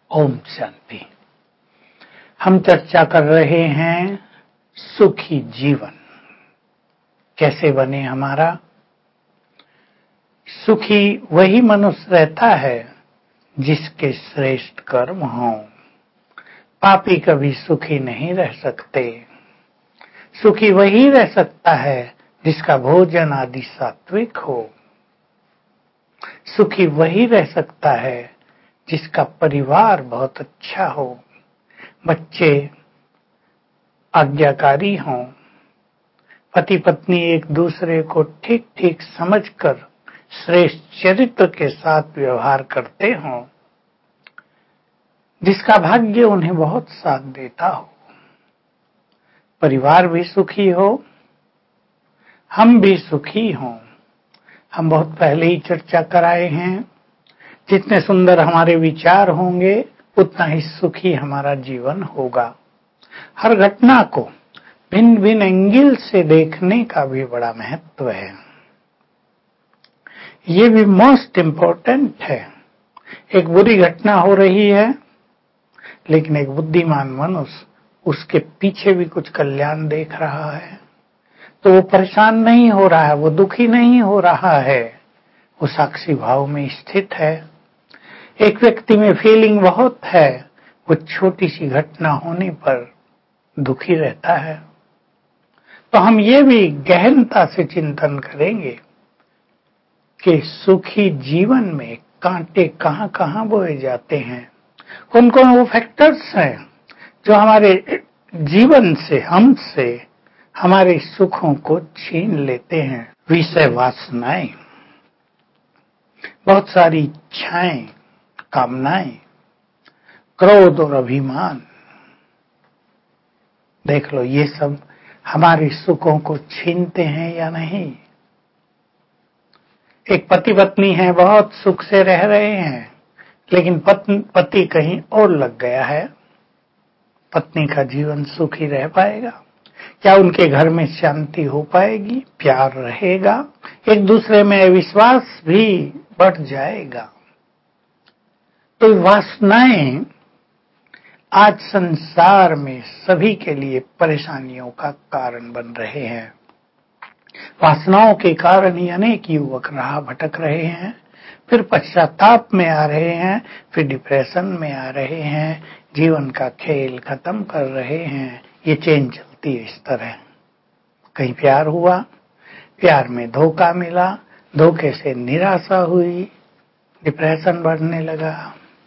ओम शांति। हम चर्चा कर रहे हैं सुखी जीवन कैसे बने हमारा। सुखी वही मनुष्य रहता है जिसके श्रेष्ठ कर्म हों। पापी कभी सुखी नहीं रह सकते। सुखी वही रह सकता है जिसका भोजन आदि सात्विक हो। सुखी वही रह सकता है जिसका परिवार बहुत अच्छा हो, बच्चे आज्ञाकारी हों, पति पत्नी एक दूसरे को ठीक ठीक समझकर श्रेष्ठ चरित्र के साथ व्यवहार करते हों, जिसका भाग्य उन्हें बहुत साथ देता हो। परिवार भी सुखी हो, हम भी सुखी हों। हम बहुत पहले ही चर्चा कराए हैं, जितने सुंदर हमारे विचार होंगे उतना ही सुखी हमारा जीवन होगा। हर घटना को भिन्न भिन्न एंगल से देखने का भी बड़ा महत्व है। ये भी मोस्ट इम्पोर्टेंट है। एक बुरी घटना हो रही है, लेकिन एक बुद्धिमान मनुष्य उसके पीछे भी कुछ कल्याण देख रहा है, तो वो परेशान नहीं हो रहा है, वो दुखी नहीं हो रहा है, वो साक्षी भाव में स्थित है। एक व्यक्ति में फीलिंग बहुत है, वो छोटी सी घटना होने पर दुखी रहता है। तो हम ये भी गहनता से चिंतन करेंगे कि सुखी जीवन में कांटे कहां कहां बोए जाते हैं, कौन कौन वो फैक्टर्स हैं जो हमारे जीवन से, हमसे हमारे सुखों को छीन लेते हैं। विषय वासनाएं, बहुत सारी इच्छाएं, कामनाएं, क्रोध और अभिमान, देख लो ये सब हमारे सुखों को छीनते हैं या नहीं। एक पति पत्नी है, बहुत सुख से रह रहे हैं, लेकिन पति कहीं और लग गया है। पत्नी का जीवन सुखी रह पाएगा क्या? उनके घर में शांति हो पाएगी? प्यार रहेगा? एक दूसरे में विश्वास भी बढ़ जाएगा? तो वासनाएं आज संसार में सभी के लिए परेशानियों का कारण बन रहे हैं। वासनाओं के कारण ही अनेक युवक राह भटक रहे हैं, फिर पश्चाताप में आ रहे हैं, फिर डिप्रेशन में आ रहे हैं, जीवन का खेल खत्म कर रहे हैं। ये चेन चलती है इस तरह। कहीं प्यार हुआ, प्यार में धोखा मिला, धोखे से निराशा हुई, डिप्रेशन बढ़ने लगा,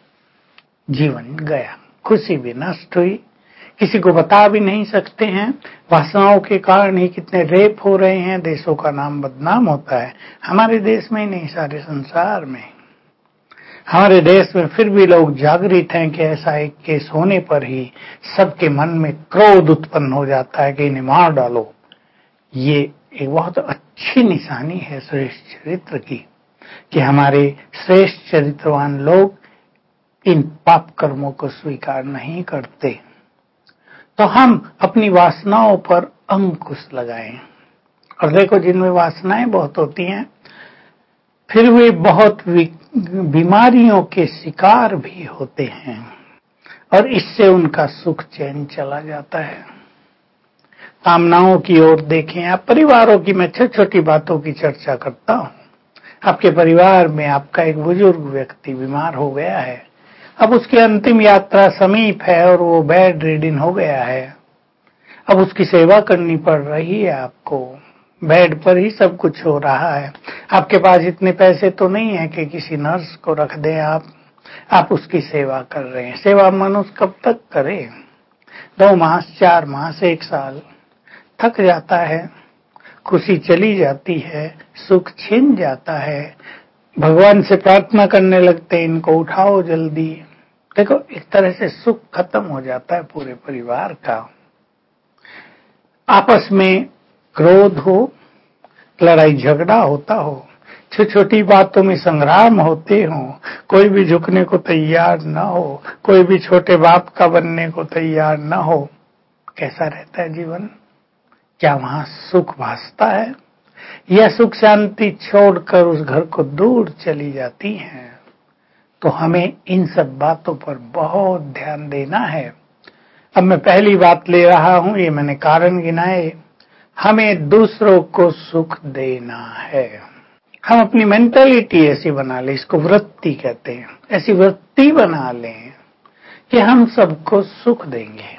जीवन गया, खुशी भी नष्ट हुई, किसी को बता भी नहीं सकते हैं। वासनाओं के कारण ही कितने रेप हो रहे हैं, देशों का नाम बदनाम होता है। हमारे देश में ही नहीं, सारे संसार में। हमारे देश में फिर भी लोग जागृत हैं कि ऐसा एक केस होने पर ही सबके मन में क्रोध उत्पन्न हो जाता है कि इन्हें मार डालो। ये एक बहुत अच्छी निशानी है श्रेष्ठ चरित्र की, कि हमारे श्रेष्ठ चरित्रवान लोग इन पाप कर्मों को स्वीकार नहीं करते। तो हम अपनी वासनाओं पर अंकुश लगाएं। और देखो, जिनमें वासनाएं बहुत होती हैं, फिर वे बहुत बीमारियों के शिकार भी होते हैं, और इससे उनका सुख चैन चला जाता है। कामनाओं की ओर देखें आप, परिवारों की मैं छोटी छोटी बातों की चर्चा करता हूं। आपके परिवार में आपका एक बुजुर्ग व्यक्ति बीमार हो गया है, अब उसकी अंतिम यात्रा समीप है और वो बेड रिडन हो गया है। अब उसकी सेवा करनी पड़ रही है आपको, बेड पर ही सब कुछ हो रहा है। आपके पास इतने पैसे तो नहीं है कि किसी नर्स को रख दें आप उसकी सेवा कर रहे हैं। सेवा मनुष्य कब तक करे? 2 मास, 4 मास, 1 साल, थक जाता है, खुशी चली जाती है, सुख छिन जाता है, भगवान से प्रार्थना करने लगते हैं, इनको उठाओ जल्दी। देखो, एक तरह से सुख खत्म हो जाता है पूरे परिवार का। आपस में क्रोध हो, लड़ाई झगड़ा होता हो, छोटी छोटी बातों में संग्राम होते हो, कोई भी झुकने को तैयार न हो, कोई भी छोटे बाप का बनने को तैयार न हो, कैसा रहता है जीवन? क्या वहां सुख भासता है, या सुख शांति छोड़कर उस घर को दूर चली जाती है? तो हमें इन सब बातों पर बहुत ध्यान देना है। अब मैं पहली बात ले रहा हूं, ये मैंने कारण गिनाए। हमें दूसरों को सुख देना है। हम अपनी मेंटालिटी ऐसी बना लें, इसको वृत्ति कहते हैं, ऐसी वृत्ति बना लें कि हम सबको सुख देंगे।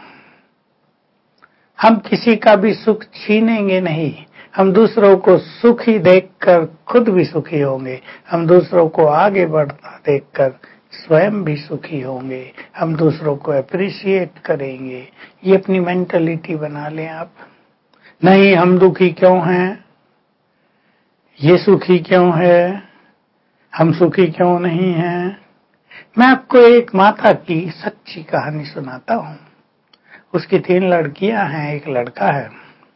हम किसी का भी सुख छीनेंगे नहीं। हम दूसरों को सुखी देखकर खुद भी सुखी होंगे। हम दूसरों को आगे बढ़ता देखकर स्वयं भी सुखी होंगे। हम दूसरों को अप्रिशिएट करेंगे। ये अपनी मेंटालिटी बना लें आप। नहीं, हम दुखी क्यों हैं, ये सुखी क्यों है, हम सुखी क्यों नहीं हैं। मैं आपको एक माता की सच्ची कहानी सुनाता हूं। उसकी 3 लड़कियां हैं, एक लड़का है।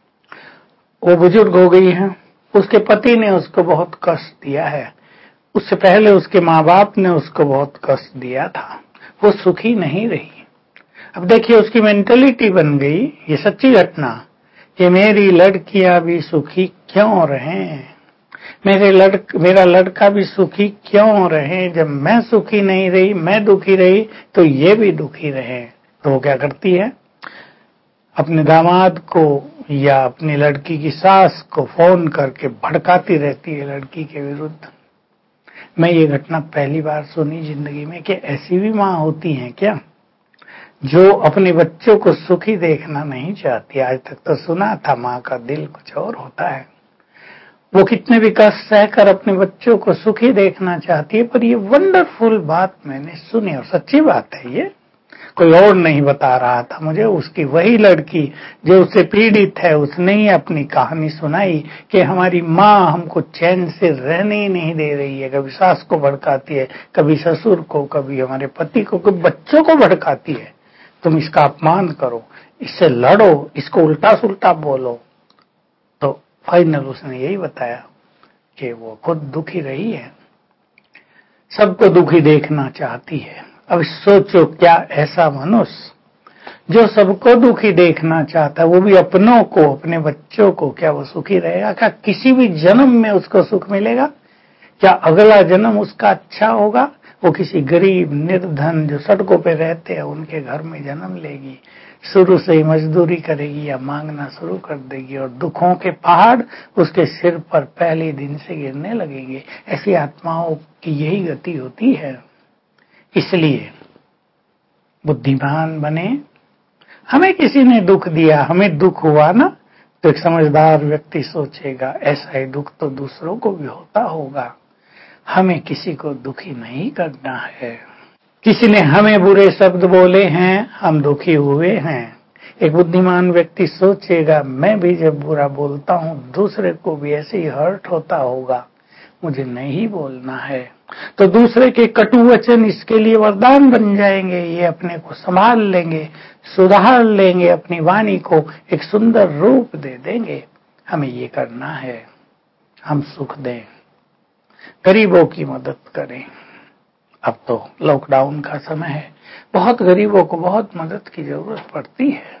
वो बुजुर्ग हो गई है। उसके पति ने उसको बहुत कष्ट दिया है। उससे पहले उसके माँ बाप ने उसको बहुत कष्ट दिया था। वो सुखी नहीं रही। अब देखिए, उसकी मेंटालिटी बन गई, ये सच्ची घटना, कि मेरी लड़कियां भी सुखी क्यों रहें, मेरा लड़का भी सुखी क्यों रहे। जब मैं सुखी नहीं रही, मैं दुखी रही, तो ये भी दुखी रहे। तो वो क्या करती है, अपने दामाद को या अपनी लड़की की सास को फोन करके भड़काती रहती है लड़की के विरुद्ध। मैं ये घटना पहली बार सुनी जिंदगी में कि ऐसी भी माँ होती हैं क्या, जो अपने बच्चों को सुखी देखना नहीं चाहती। आज तक तो सुना था माँ का दिल कुछ और होता है, वो कितने भी कष्ट सहकर अपने बच्चों को सुखी देखना चाहती है। पर ये वंडरफुल बात मैंने सुनी, और सच्ची बात है, ये कोई और नहीं बता रहा था मुझे। उसकी वही लड़की जो उससे पीड़ित है, उसने ही अपनी कहानी सुनाई कि हमारी माँ हमको चैन से रहने ही नहीं दे रही है। कभी सास को भड़काती है, कभी ससुर को, कभी हमारे पति को, कभी बच्चों को भड़काती है। तुम इसका अपमान करो, इससे लड़ो, इसको उल्टा सुल्टा बोलो। तो फाइनल उसने यही बताया कि वो खुद दुखी रही है, सबको दुखी देखना चाहती है। अब सोचो, क्या ऐसा मनुष्य जो सबको दुखी देखना चाहता है, वो भी अपनों को, अपने बच्चों को, क्या वो सुखी रहेगा? क्या किसी भी जन्म में उसको सुख मिलेगा? क्या अगला जन्म उसका अच्छा होगा? वो किसी गरीब निर्धन जो सड़कों पे रहते हैं उनके घर में जन्म लेगी, शुरू से ही मजदूरी करेगी या मांगना शुरू कर देगी, और दुखों के पहाड़ उसके सिर पर पहले दिन से गिरने लगेंगे। ऐसी आत्माओं की यही गति होती है। इसलिए बुद्धिमान बने। हमें किसी ने दुख दिया, हमें दुख हुआ ना, तो एक समझदार व्यक्ति सोचेगा ऐसा ही दुख तो दूसरों को भी होता होगा। हमें किसी को दुखी नहीं करना है। किसी ने हमें बुरे शब्द बोले हैं, हम दुखी हुए हैं। एक बुद्धिमान व्यक्ति सोचेगा मैं भी जब बुरा बोलता हूं दूसरे को भी ऐसे ही हर्ट होता होगा, मुझे नहीं बोलना है। तो दूसरे के कटु वचन इसके लिए वरदान बन जाएंगे। ये अपने को संभाल लेंगे, सुधार लेंगे, अपनी वाणी को एक सुंदर रूप दे देंगे। हमें ये करना है, हम सुख दें, गरीबों की मदद करें। अब तो लॉकडाउन का समय है, बहुत गरीबों को बहुत मदद की जरूरत पड़ती है।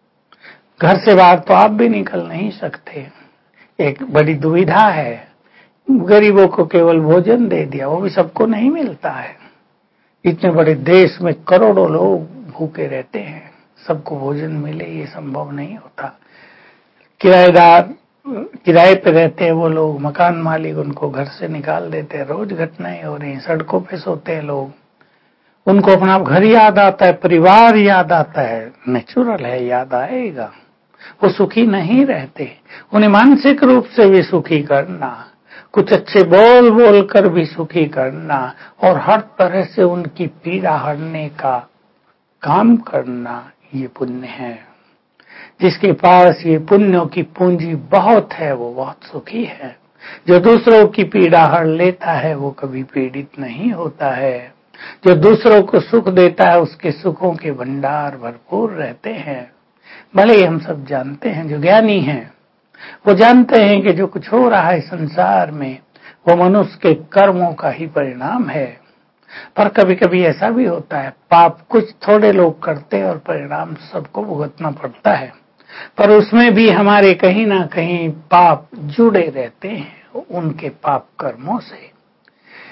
घर से बाहर तो आप भी निकल नहीं सकते, एक बड़ी दुविधा है। गरीबों को केवल भोजन दे दिया, वो भी सबको नहीं मिलता है। इतने बड़े देश में करोड़ों लोग भूखे रहते हैं, सबको भोजन मिले ये संभव नहीं होता। किराएदार किराए पे रहते हैं वो लोग, मकान मालिक उनको घर से निकाल देते हैं। रोज घटनाएं हो रही हैं, सड़कों पे सोते हैं लोग। उनको अपना घर याद आता है, परिवार याद आता है, नेचुरल है, याद आएगा। वो सुखी नहीं रहते। उन्हें मानसिक रूप से भी सुखी करना, कुछ अच्छे बोल बोल कर भी सुखी करना, और हर तरह से उनकी पीड़ा हरने का काम करना, ये पुण्य है। जिसके पास ये पुण्यों की पूंजी बहुत है वो बहुत सुखी है। जो दूसरों की पीड़ा हर लेता है वो कभी पीड़ित नहीं होता है। जो दूसरों को सुख देता है उसके सुखों के भंडार भरपूर रहते हैं। भले ही हम सब जानते हैं, जो ज्ञानी हैं वो जानते हैं कि जो कुछ हो रहा है संसार में वो मनुष्य के कर्मों का ही परिणाम है। पर कभी कभी ऐसा भी होता है, पाप कुछ थोड़े लोग करते हैं और परिणाम सबको भुगतना पड़ता है। पर उसमें भी हमारे कहीं ना कहीं पाप जुड़े रहते हैं उनके पाप कर्मों से।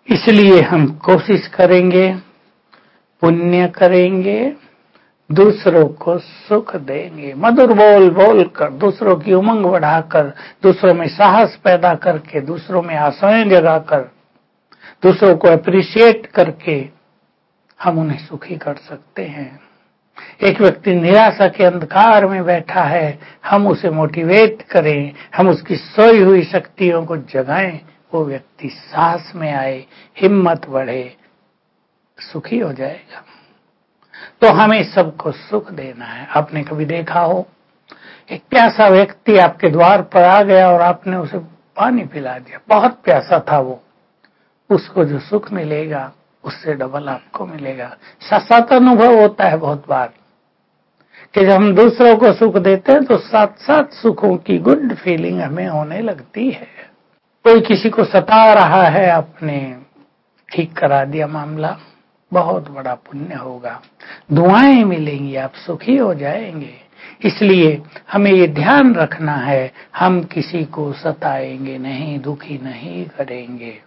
इसलिए हम कोशिश करेंगे, पुण्य करेंगे, दूसरों को सुख देंगे, मधुर बोल बोल कर, दूसरों की उमंग बढ़ाकर, दूसरों में साहस पैदा करके, दूसरों में आशाएं जगाकर, दूसरों को अप्रिशिएट करके हम उन्हें सुखी कर सकते हैं। एक व्यक्ति निराशा के अंधकार में बैठा है, हम उसे मोटिवेट करें, हम उसकी सोई हुई शक्तियों को जगाएं, वो व्यक्ति साहस में आए, हिम्मत बढ़े, सुखी हो जाएगा। तो हमें सबको सुख देना है। आपने कभी देखा हो, एक प्यासा व्यक्ति आपके द्वार पर आ गया और आपने उसे पानी पिला दिया, बहुत प्यासा था वो, उसको जो सुख मिलेगा उससे डबल आपको मिलेगा। साथ अनुभव होता है बहुत बार कि जब हम दूसरों को सुख देते हैं तो साथ साथ सुखों की गुड फीलिंग हमें होने लगती है। कोई किसी को सता रहा है, आपने ठीक करा दिया मामला, बहुत बड़ा पुण्य होगा, दुआएं मिलेंगी, आप सुखी हो जाएंगे। इसलिए हमें ये ध्यान रखना है, हम किसी को सताएंगे नहीं, दुखी नहीं करेंगे।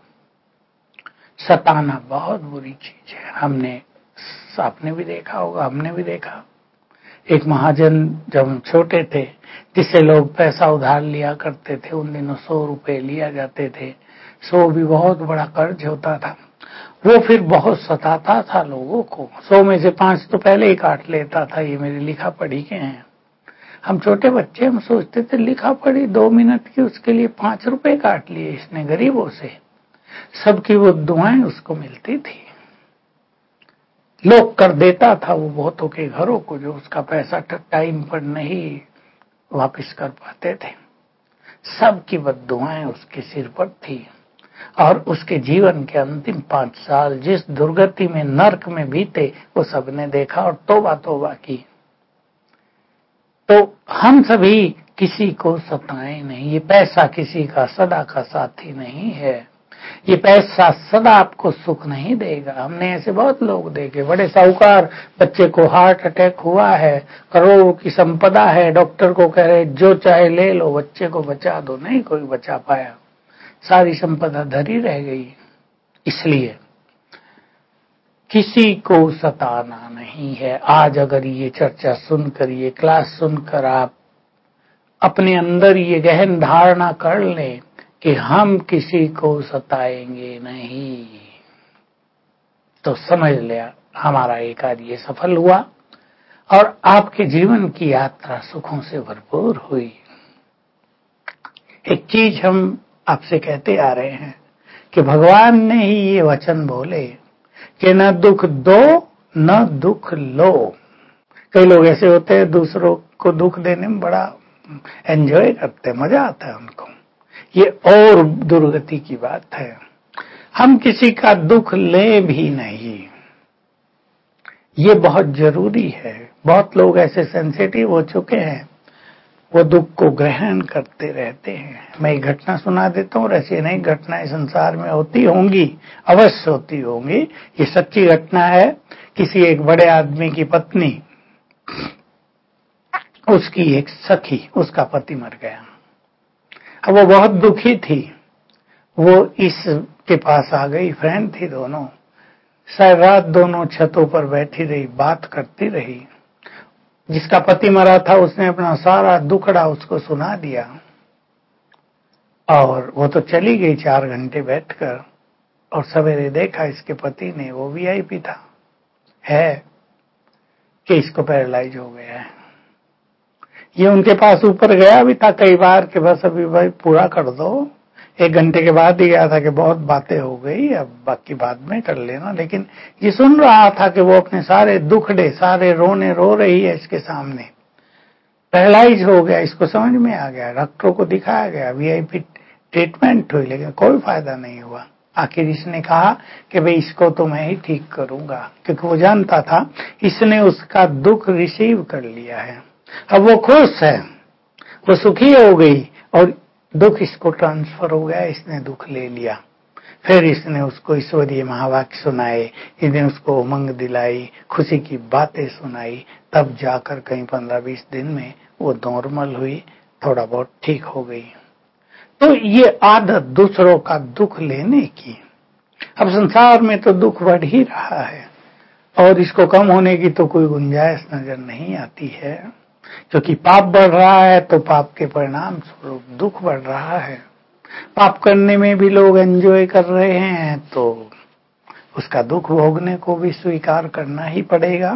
सताना बहुत बुरी चीज है। आपने भी देखा होगा, हमने भी देखा, एक महाजन जब हम छोटे थे, जिससे लोग पैसा उधार लिया करते थे, उन दिनों 100 रुपए लिया जाते थे, 100 भी बहुत बड़ा कर्ज होता था। वो फिर बहुत सताता था लोगों को, 100 में से 5 तो पहले ही काट लेता था। ये मेरी लिखा पढ़ी के हैं। हम छोटे बच्चे, हम सोचते थे लिखा पढ़ी 2 मिनट की, उसके लिए 5 रुपए काट लिए इसने गरीबों से। सबकी वो दुआएं उसको मिलती थी, लोग कर देता था वो बहुतों के घरों को, जो उसका पैसा टाइम पर नहीं वापस कर पाते थे। सबकी बद्दुआएं उसके सिर पर थी और उसके जीवन के अंतिम 5 साल जिस दुर्गति में, नर्क में बीते, वो सबने देखा और तौबा तौबा की। तो हम सभी किसी को सताएं नहीं, ये पैसा किसी का सदा का साथी नहीं है, ये पैसा सदा आपको सुख नहीं देगा। हमने ऐसे बहुत लोग देखे, बड़े साहूकार, बच्चे को हार्ट अटैक हुआ है, करोड़ों की संपदा है, डॉक्टर को कह रहे जो चाहे ले लो, बच्चे को बचा दो, नहीं कोई बचा पाया, सारी संपदा धरी रह गई। इसलिए किसी को सताना नहीं है। आज अगर ये चर्चा सुनकर, ये क्लास सुनकर आप अपने अंदर ये गहन धारणा कर लें कि हम किसी को सताएंगे नहीं, तो समझ लिया हमारा ये कार्य सफल हुआ और आपके जीवन की यात्रा सुखों से भरपूर हुई। एक चीज हम आपसे कहते आ रहे हैं कि भगवान ने ही ये वचन बोले कि न दुख दो न दुख लो। कई लोग ऐसे होते हैं, दूसरों को दुख देने में बड़ा एंजॉय करते, मजा आता है उनको, ये और दुर्गति की बात है। हम किसी का दुख ले भी नहीं, ये बहुत जरूरी है। बहुत लोग ऐसे सेंसिटिव हो चुके हैं, वो दुख को ग्रहण करते रहते हैं। मैं एक घटना सुना देता हूँ, ऐसी नहीं घटनाएं संसार में होती होंगी, अवश्य होती होंगी, ये सच्ची घटना है। किसी एक बड़े आदमी की पत्नी, उसकी एक सखी, उसका पति मर गया। अब वो बहुत दुखी थी, वो इसके पास आ गई, फ्रेंड थी दोनों, सारी रात दोनों छतों पर बैठी रही, बात करती रही। जिसका पति मरा था उसने अपना सारा दुखड़ा उसको सुना दिया और वो तो चली गई 4 घंटे बैठकर। और सवेरे देखा इसके पति ने, वो वीआईपी था, है कि इसको पैरालाइज हो गया है। ये उनके पास ऊपर गया भी था कई बार कि बस अभी भाई पूरा कर दो। 1 घंटे के बाद ही गया था कि बहुत बातें हो गई, अब बाकी बाद में कर लेना। लेकिन ये सुन रहा था कि वो अपने सारे दुखड़े, सारे रोने रो रही है इसके सामने, पैरालाइज हो गया। इसको समझ में आ गया, डॉक्टरों को दिखाया गया, वीआईपी ट्रीटमेंट हुई, लेकिन कोई फायदा नहीं हुआ। आखिर इसने कहा कि भाई इसको तो मैं ही ठीक करूंगा, क्योंकि वो जानता था इसने उसका दुख रिसीव कर लिया है। अब वो खुश है, वो सुखी हो गई और दुख इसको ट्रांसफर हो गया, इसने दुख ले लिया। फिर इसने उसको ईश्वरीय महावाक्य सुनाए, इसने उसको उमंग दिलाई, खुशी की बातें सुनाई, तब जाकर कहीं 15-20 दिन में वो नॉर्मल हुई, थोड़ा बहुत ठीक हो गई। तो ये आदत दूसरों का दुख लेने की, अब संसार में तो दुख बढ़ ही रहा है और इसको कम होने की तो कोई गुंजाइश नजर नहीं आती है, क्योंकि पाप बढ़ रहा है तो पाप के परिणाम स्वरूप दुख बढ़ रहा है। पाप करने में भी लोग एंजॉय कर रहे हैं तो उसका दुख भोगने को भी स्वीकार करना ही पड़ेगा।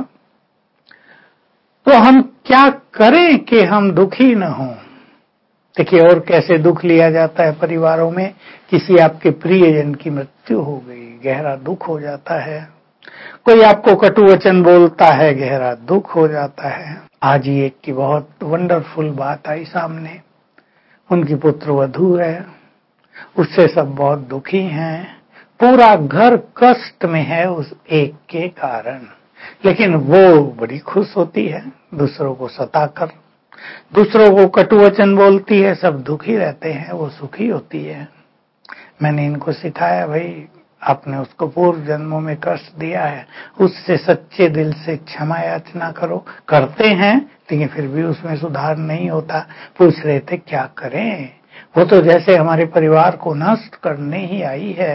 तो हम क्या करें कि हम दुखी न हों? देखिए, और कैसे दुख लिया जाता है परिवारों में। किसी आपके प्रियजन की मृत्यु हो गई, गहरा दुख हो जाता है। कोई आपको कटु वचन बोलता है, गहरा दुख हो जाता है। आज ही एक की बहुत वंडरफुल बात आई सामने। उनकी पुत्र वधू है, उससे सब बहुत दुखी हैं, पूरा घर कष्ट में है उस एक के कारण, लेकिन वो बड़ी खुश होती है दूसरों को सताकर, दूसरों को कटु वचन बोलती है, सब दुखी रहते हैं, वो सुखी होती है। मैंने इनको सिखाया, भाई आपने उसको पूर्व जन्मों में कष्ट दिया है, उससे सच्चे दिल से क्षमा याचना करो। करते हैं लेकिन फिर भी उसमें सुधार नहीं होता। पूछ रहे थे क्या करें, वो तो जैसे हमारे परिवार को नष्ट करने ही आई है।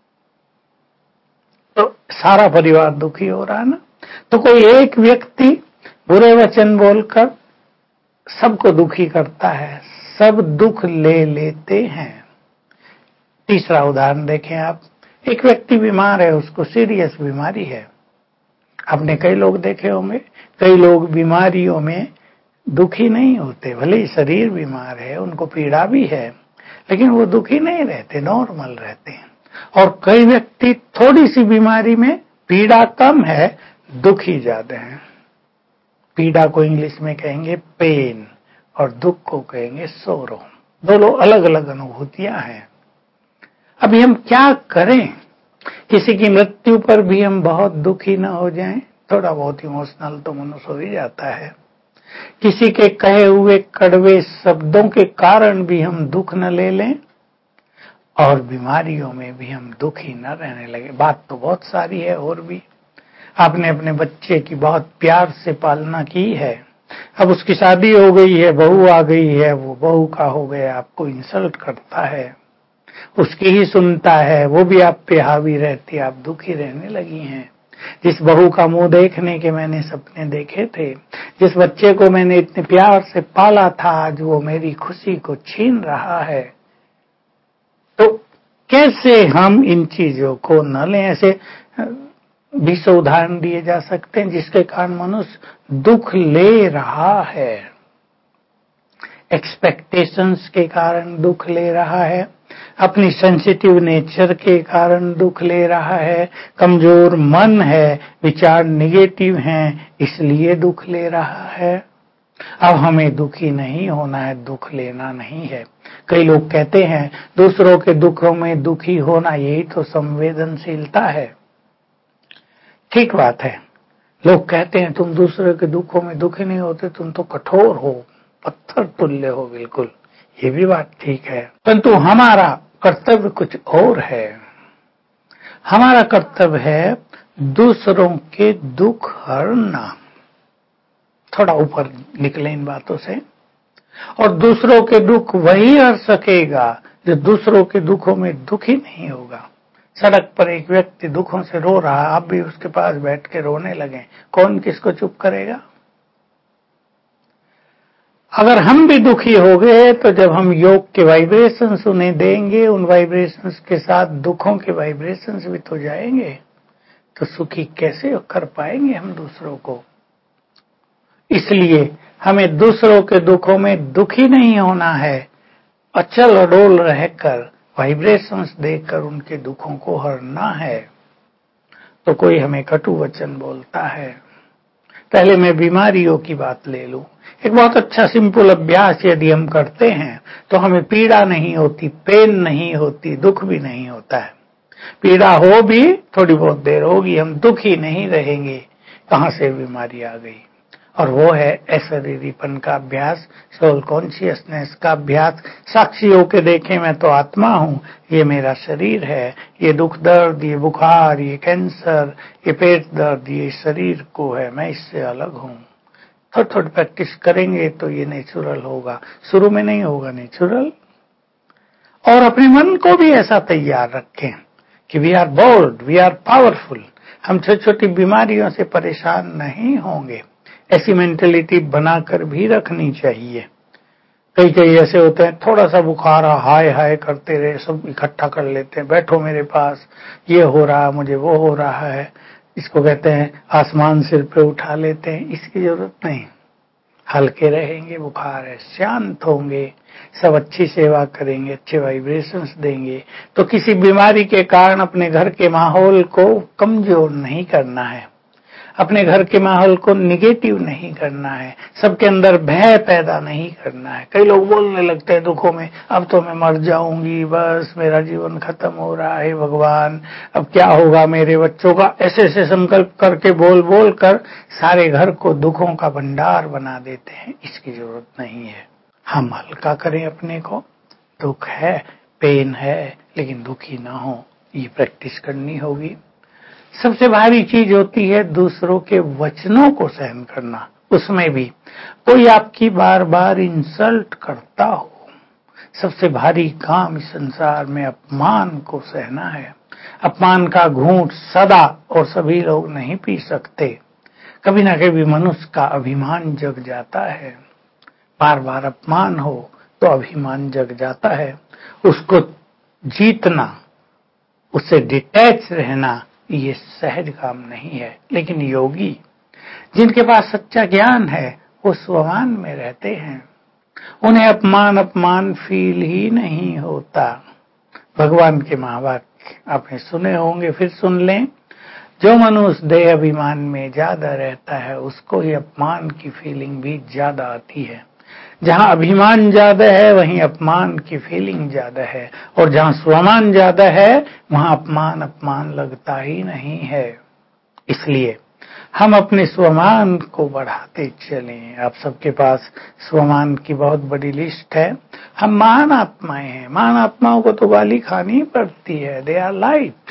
तो सारा परिवार दुखी हो रहा है ना। तो कोई एक व्यक्ति बुरे वचन बोलकर सबको दुखी करता है, सब दुख ले लेते हैं। तीसरा उदाहरण देखें आप। एक व्यक्ति बीमार है, उसको सीरियस बीमारी है। आपने कई लोग देखे होंगे, कई लोग बीमारियों में दुखी नहीं होते, भले ही शरीर बीमार है, उनको पीड़ा भी है, लेकिन वो दुखी नहीं रहते, नॉर्मल रहते हैं। और कई व्यक्ति थोड़ी सी बीमारी में पीड़ा कम है, दुखी ज्यादा है। पीड़ा को इंग्लिश में कहेंगे पेन और दुख को कहेंगे सोरो। दोनों अलग अलग अनुभूतियां हैं। अभी हम क्या करें? किसी की मृत्यु पर भी हम बहुत दुखी न हो जाएं, थोड़ा बहुत इमोशनल तो मनुष्य हो ही जाता है। किसी के कहे हुए कड़वे शब्दों के कारण भी हम दुख न ले लें, और बीमारियों में भी हम दुखी न रहने लगे। बात तो बहुत सारी है और भी। आपने अपने बच्चे की बहुत प्यार से पालना की है, अब उसकी शादी हो गई है, बहू आ गई है, वो बहू का हो गया, आपको इंसल्ट करता है, उसकी ही सुनता है, वो भी आप पे हावी रहती है, आप दुखी रहने लगी हैं। जिस बहू का मुंह देखने के मैंने सपने देखे थे, जिस बच्चे को मैंने इतने प्यार से पाला था, आज वो मेरी खुशी को छीन रहा है। तो कैसे हम इन चीजों को न लें? ऐसे 20 उदाहरण दिए जा सकते हैं जिसके कारण मनुष्य दुख ले रहा है। एक्सपेक्टेशंस के कारण दुख ले रहा है, अपनी सेंसिटिव नेचर के कारण दुख ले रहा है, कमजोर मन है, विचार निगेटिव हैं, इसलिए दुख ले रहा है। अब हमें दुखी नहीं होना है, दुख लेना नहीं है। कई लोग कहते हैं दूसरों के दुखों में दुखी होना यही तो संवेदनशीलता है। ठीक बात है, लोग कहते हैं तुम दूसरों के दुखों में दुखी नहीं होते, तुम तो कठोर हो, पत्थर तुल्य हो। बिल्कुल, ये भी बात ठीक है, परंतु हमारा कर्तव्य कुछ और है। हमारा कर्तव्य है दूसरों के दुख हरना। थोड़ा ऊपर निकले इन बातों से। और दूसरों के दुख वही हर सकेगा जो दूसरों के दुखों में दुखी नहीं होगा। सड़क पर एक व्यक्ति दुखों से रो रहा, आप भी उसके पास बैठ के रोने लगे, कौन किसको चुप करेगा? अगर हम भी दुखी हो गए तो जब हम योग के वाइब्रेशंस उन्हें देंगे, उन वाइब्रेशंस के साथ दुखों के वाइब्रेशंस भी तो जाएंगे, तो सुखी कैसे कर पाएंगे हम दूसरों को? इसलिए हमें दूसरों के दुखों में दुखी नहीं होना है, अचल अडोल रहकर वाइब्रेशंस देकर उनके दुखों को हरना है। तो कोई हमें कटु वचन बोलता है, पहले मैं बीमारियों की बात ले लूं। एक बहुत अच्छा सिंपल अभ्यास यदि हम करते हैं तो हमें पीड़ा नहीं होती, पेन नहीं होती, दुख भी नहीं होता है। पीड़ा हो भी थोड़ी बहुत देर होगी, हम दुखी नहीं रहेंगे। कहां से बीमारी आ गई? और वो है अशरीरीपन का अभ्यास, सोल कॉन्शियसनेस का अभ्यास। साक्षी होके देखें, मैं तो आत्मा हूं, ये मेरा शरीर है, ये दुख दर्द, ये बुखार, ये कैंसर, ये पेट दर्द, ये शरीर को है, मैं इससे अलग हूं। थोड़ी थोड़ी प्रैक्टिस करेंगे तो ये नेचुरल होगा, शुरू में नहीं होगा नेचुरल। और अपने मन को भी ऐसा तैयार रखें कि we are bold, we are powerful, हम छोटी छोटी बीमारियों से परेशान नहीं होंगे। ऐसी मेंटेलिटी बनाकर भी रखनी चाहिए। कई कई ऐसे होते हैं, थोड़ा सा बुखार हाय हाय करते रहे, सब इकट्ठा कर लेते हैं, बैठो मेरे पास, ये हो रहा है मुझे, वो हो रहा है। इसको कहते हैं आसमान सिर पे उठा लेते हैं। इसकी जरूरत नहीं। हल्के रहेंगे, बुखार है, शांत होंगे, सब अच्छी सेवा करेंगे, अच्छे वाइब्रेशंस देंगे। तो किसी बीमारी के कारण अपने घर के माहौल को कमजोर नहीं करना है, अपने घर के माहौल को निगेटिव नहीं करना है, सबके अंदर भय पैदा नहीं करना है। कई लोग बोलने लगते हैं दुखों में, अब तो मैं मर जाऊंगी, बस मेरा जीवन खत्म हो रहा है भगवान, अब क्या होगा मेरे बच्चों का। ऐसे ऐसे संकल्प करके बोल बोल कर सारे घर को दुखों का भंडार बना देते हैं। इसकी जरूरत नहीं है। हम हल्का करें अपने को। दुख है, पेन है, लेकिन दुखी ना हो, ये प्रैक्टिस करनी होगी। सबसे भारी चीज होती है दूसरों के वचनों को सहन करना। उसमें भी कोई आपकी बार बार इंसल्ट करता हो। सबसे भारी काम इस संसार में अपमान को सहना है। अपमान का घूंट सदा और सभी लोग नहीं पी सकते। कभी ना कभी मनुष्य का अभिमान जग जाता है। बार बार अपमान हो तो अभिमान जग जाता है। उसको जीतना, उससे डिटैच रहना, ये सहज काम नहीं है। लेकिन योगी जिनके पास सच्चा ज्ञान है वो स्वमान में रहते हैं। उन्हें अपमान अपमान फील ही नहीं होता। भगवान के महावाक्य आपने सुने होंगे, फिर सुन लें। जो मनुष्य देह अभिमान में ज्यादा रहता है उसको ही अपमान की फीलिंग भी ज्यादा आती है। जहां अभिमान ज्यादा है वहीं अपमान की फीलिंग ज्यादा है, और जहां स्वमान ज्यादा है वहां अपमान अपमान लगता ही नहीं है। इसलिए हम अपने स्वमान को बढ़ाते चलें। आप सबके पास स्वमान की बहुत बड़ी लिस्ट है। हम महान आत्माएं हैं, महान आत्माओं को तो गाली खानी पड़ती है, दे आर लाइट।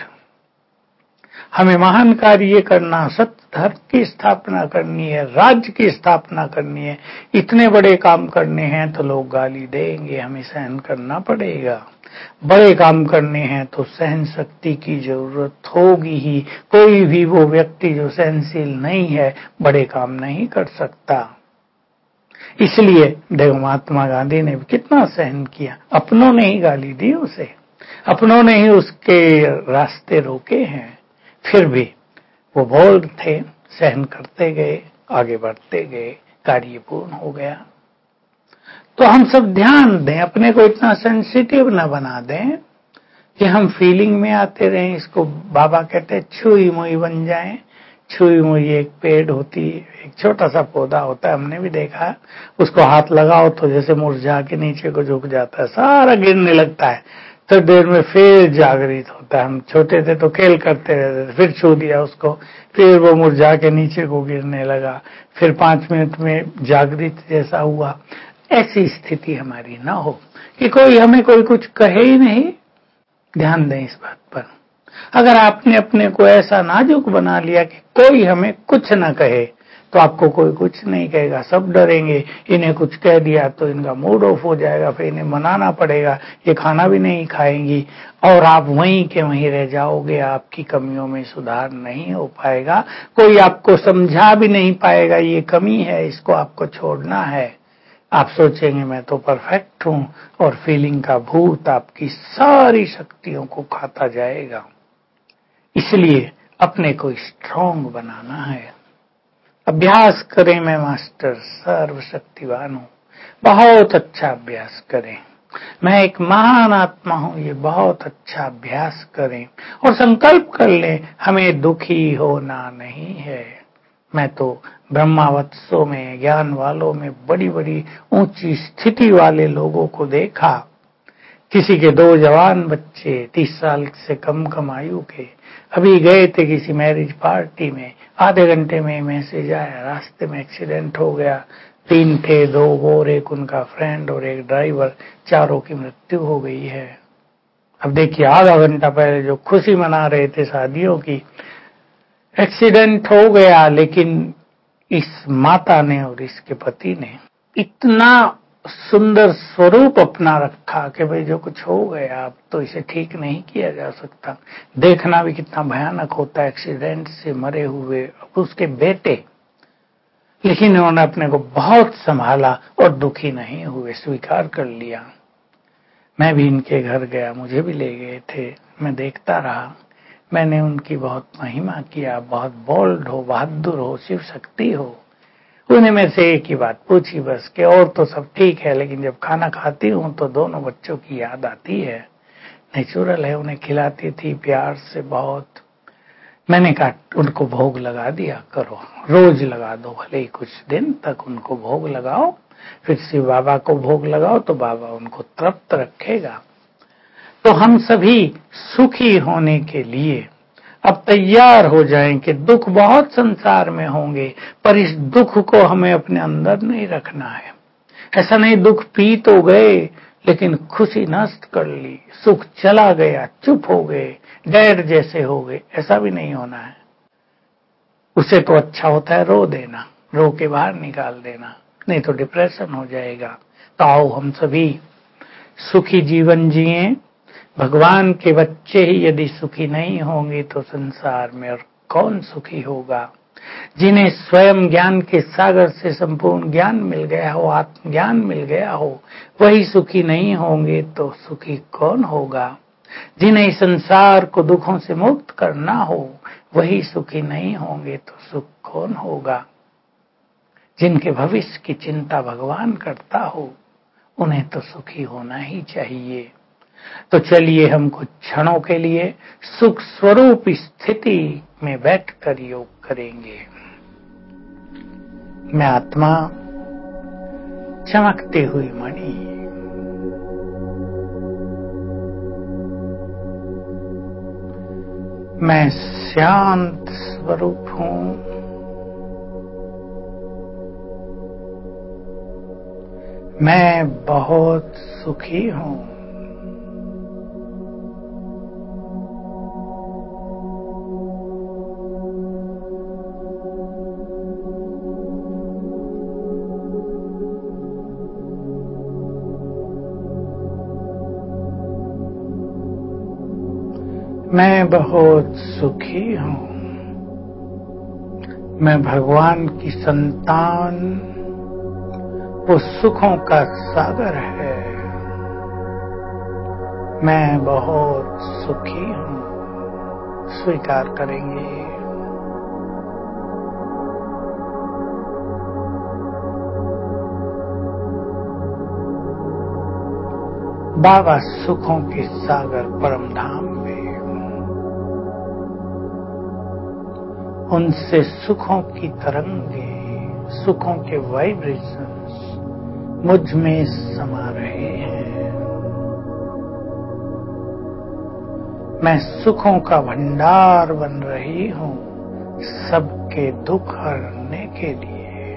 हमें महान कार्य करना, सत्य धर्म की स्थापना करनी है, राज्य की स्थापना करनी है, इतने बड़े काम करने हैं तो लोग गाली देंगे, हमें सहन करना पड़ेगा। बड़े काम करने हैं तो सहन शक्ति की जरूरत होगी ही। कोई भी वो व्यक्ति जो सहनशील नहीं है बड़े काम नहीं कर सकता। इसलिए देखो महात्मा गांधी ने कितना सहन किया, अपनों ने ही गाली दी उसे, अपनों ने ही उसके रास्ते रोके हैं, फिर भी वो बोल्ड थे, सहन करते गए, आगे बढ़ते गए, कार्य पूर्ण हो गया। तो हम सब ध्यान दें, अपने को इतना सेंसिटिव न बना दें कि हम फीलिंग में आते रहें। इसको बाबा कहते हैं छुई मुई बन जाएं। छुई मुई एक पेड़ होती, एक छोटा सा पौधा होता है, हमने भी देखा। उसको हाथ लगाओ तो जैसे मुरझा के नीचे को झुक जाता है, सारा गिरने लगता है, तो देर में फिर जागृत होता है। हम छोटे थे तो खेल करते रहते थे, फिर छू दिया उसको, फिर वो मुरझा के नीचे को गिरने लगा, फिर 5 मिनट में जागृत जैसा हुआ। ऐसी स्थिति हमारी ना हो कि कोई हमें कोई कुछ कहे ही नहीं। ध्यान दें इस बात पर। अगर आपने अपने को ऐसा नाजुक बना लिया कि कोई हमें कुछ ना कहे, तो आपको कोई कुछ नहीं कहेगा, सब डरेंगे। इन्हें कुछ कह दिया तो इनका मूड ऑफ हो जाएगा, फिर इन्हें मनाना पड़ेगा, ये खाना भी नहीं खाएंगी, और आप वहीं के वहीं रह जाओगे। आपकी कमियों में सुधार नहीं हो पाएगा, कोई आपको समझा भी नहीं पाएगा ये कमी है, इसको आपको छोड़ना है। आप सोचेंगे मैं तो परफेक्ट हूं, और फीलिंग का भूत आपकी सारी शक्तियों को खाता जाएगा। इसलिए अपने को स्ट्रांग बनाना है। अभ्यास करें, मैं मास्टर सर्वशक्तिवान हूं, बहुत अच्छा अभ्यास करें। मैं एक महान आत्मा हूं, ये बहुत अच्छा अभ्यास करें। और संकल्प कर लें हमें दुखी होना नहीं है। मैं तो ब्रह्मावत्सों में, ज्ञान वालों में बड़ी बड़ी ऊंची स्थिति वाले लोगों को देखा। किसी के 2 जवान बच्चे 30 साल से कम आयु के, अभी गए थे किसी मैरिज पार्टी में, आधे घंटे में मैसेज आया रास्ते में एक्सीडेंट हो गया। 3 थे, 2 और एक उनका फ्रेंड और एक ड्राइवर, चारों की मृत्यु हो गई है। अब देखिए आधा घंटा पहले जो खुशी मना रहे थे शादियों की, एक्सीडेंट हो गया। लेकिन इस माता ने और इसके पति ने इतना सुंदर स्वरूप अपना रखा कि भाई जो कुछ हो गया अब तो इसे ठीक नहीं किया जा सकता। देखना भी कितना भयानक होता है एक्सीडेंट से मरे हुए अब उसके बेटे, लेकिन उन्होंने अपने को बहुत संभाला और दुखी नहीं हुए, स्वीकार कर लिया। मैं भी इनके घर गया, मुझे भी ले गए थे, मैं देखता रहा। मैंने उनकी बहुत महिमा किया, बहुत बोल्ड हो, बहादुर हो, शिव शक्ति हो। उन्हें में से एक ही बात पूछी बस कि और तो सब ठीक है, लेकिन जब खाना खाती हूँ तो दोनों बच्चों की याद आती है। नेचुरल है, उन्हें खिलाती थी प्यार से बहुत। मैंने कहा उनको भोग लगा दिया करो, रोज लगा दो, भले ही कुछ दिन तक उनको भोग लगाओ, फिर शिव बाबा को भोग लगाओ तो बाबा उनको तृप्त रखेगा। तो हम सभी सुखी होने के लिए अब तैयार हो जाएं कि दुख बहुत संसार में होंगे, पर इस दुख को हमें अपने अंदर नहीं रखना है। ऐसा नहीं दुख पी तो गए लेकिन खुशी नष्ट कर ली, सुख चला गया, चुप हो गए, डेड जैसे हो गए, ऐसा भी नहीं होना है। उसे तो अच्छा होता है रो देना, रो के बाहर निकाल देना, नहीं तो डिप्रेशन हो जाएगा। तो आओ हम सभी सुखी जीवन जिए। भगवान के बच्चे ही यदि सुखी नहीं होंगे तो संसार में और कौन सुखी होगा। जिन्हें स्वयं ज्ञान के सागर से संपूर्ण ज्ञान मिल गया हो, आत्मज्ञान मिल गया हो, वही सुखी नहीं होंगे तो सुखी कौन होगा। जिन्हें संसार को दुखों से मुक्त करना हो, वही सुखी नहीं होंगे तो सुख कौन होगा। जिनके भविष्य की चिंता भगवान करता हो, उन्हें तो सुखी होना ही चाहिए। तो चलिए हम कुछ क्षणों के लिए सुख स्वरूप स्थिति में बैठकर योग करेंगे। मैं आत्मा, चमकती हुई मणि, मैं शांत स्वरूप हूं। मैं बहुत सुखी हूं। मैं बहुत सुखी हूं। मैं भगवान की संतान, वो सुखों का सागर है। मैं बहुत सुखी हूं। स्वीकार करेंगे। बाबा सुखों के सागर परम धाम में, उनसे सुखों की तरंगे, सुखों के वाइब्रेशंस मुझ में समा रहे हैं। मैं सुखों का भंडार बन रही हूं, सबके दुख हरने के लिए।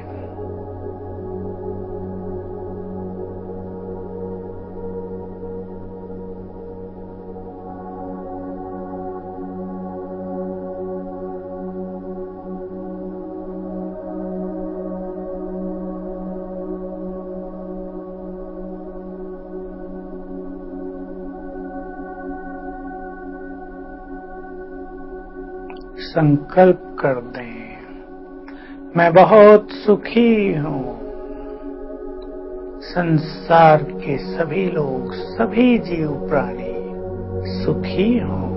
संकल्प कर दें, मैं बहुत सुखी हूं। संसार के सभी लोग, सभी जीव प्राणी सुखी हों।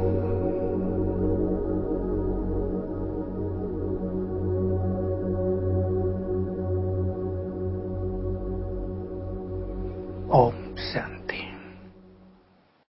ओम शांति।